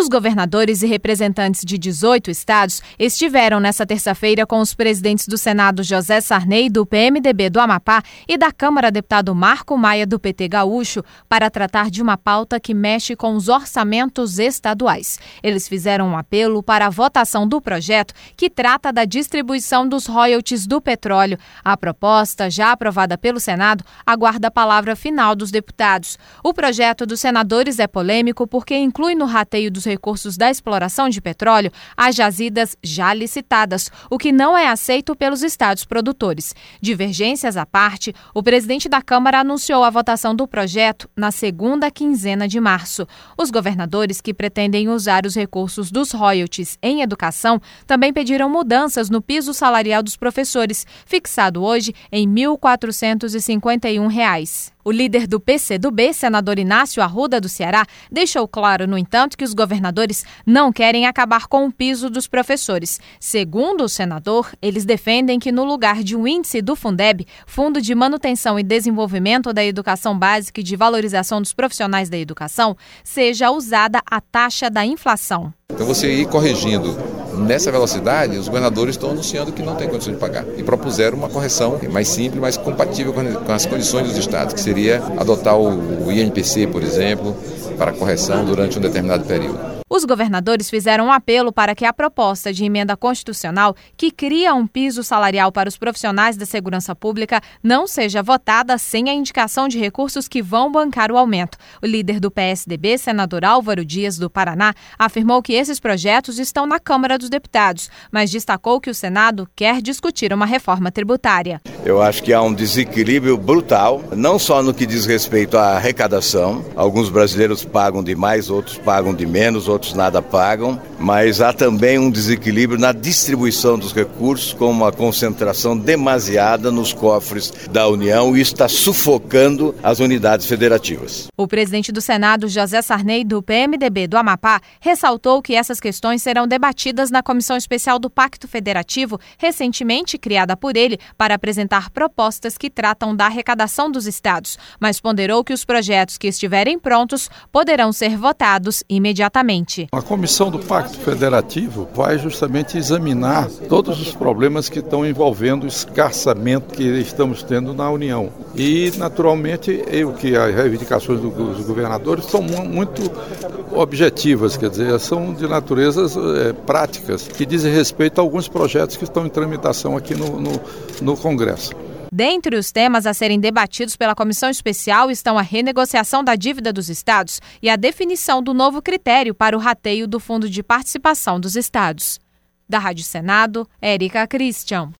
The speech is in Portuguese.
Os governadores e representantes de 18 estados estiveram nesta terça-feira com os presidentes do Senado José Sarney, do PMDB do Amapá, e da Câmara deputado Marco Maia, do PT Gaúcho, para tratar de uma pauta que mexe com os orçamentos estaduais. Eles fizeram um apelo para a votação do projeto que trata da distribuição dos royalties do petróleo. A proposta, já aprovada pelo Senado, aguarda a palavra final dos deputados. O projeto dos senadores é polêmico porque inclui no rateio dos recursos da exploração de petróleo as jazidas já licitadas, o que não é aceito pelos estados produtores. Divergências à parte, o presidente da Câmara anunciou a votação do projeto na segunda quinzena de março. Os governadores que pretendem usar os recursos dos royalties em educação também pediram mudanças no piso salarial dos professores, fixado hoje em R$ 1.451. O líder do PCdoB, senador Inácio Arruda, do Ceará, deixou claro, no entanto, que os governadores não querem acabar com o piso dos professores. Segundo o senador, eles defendem que, no lugar de um índice do Fundeb, Fundo de Manutenção e Desenvolvimento da Educação Básica e de Valorização dos Profissionais da Educação, seja usada a taxa da inflação. Então você ir corrigindo nessa velocidade, os governadores estão anunciando que não tem condição de pagar e propuseram uma correção mais simples, mais compatível com as condições dos estados, que seria adotar o INPC, por exemplo, para correção durante um determinado período. Os governadores fizeram um apelo para que a proposta de emenda constitucional que cria um piso salarial para os profissionais da segurança pública não seja votada sem a indicação de recursos que vão bancar o aumento. O líder do PSDB, senador Álvaro Dias, do Paraná, afirmou que esses projetos estão na Câmara dos Deputados, mas destacou que o Senado quer discutir uma reforma tributária. Eu acho que há um desequilíbrio brutal, não só no que diz respeito à arrecadação. Alguns brasileiros pagam demais, outros pagam de menos, outros nada pagam, mas há também um desequilíbrio na distribuição dos recursos, com uma concentração demasiada nos cofres da União, e isso está sufocando as unidades federativas. O presidente do Senado, José Sarney, do PMDB do Amapá, ressaltou que essas questões serão debatidas na Comissão Especial do Pacto Federativo, recentemente criada por ele para apresentar propostas que tratam da arrecadação dos estados, mas ponderou que os projetos que estiverem prontos poderão ser votados imediatamente. A Comissão do Pacto Federativo vai justamente examinar todos os problemas que estão envolvendo o esgarçamento que estamos tendo na União. E, naturalmente, as reivindicações dos governadores são muito objetivas, quer dizer, são de naturezas práticas, que dizem respeito a alguns projetos que estão em tramitação aqui no Congresso. Dentre os temas a serem debatidos pela Comissão Especial estão a renegociação da dívida dos estados e a definição do novo critério para o rateio do Fundo de Participação dos Estados. Da Rádio Senado, Érica Christian.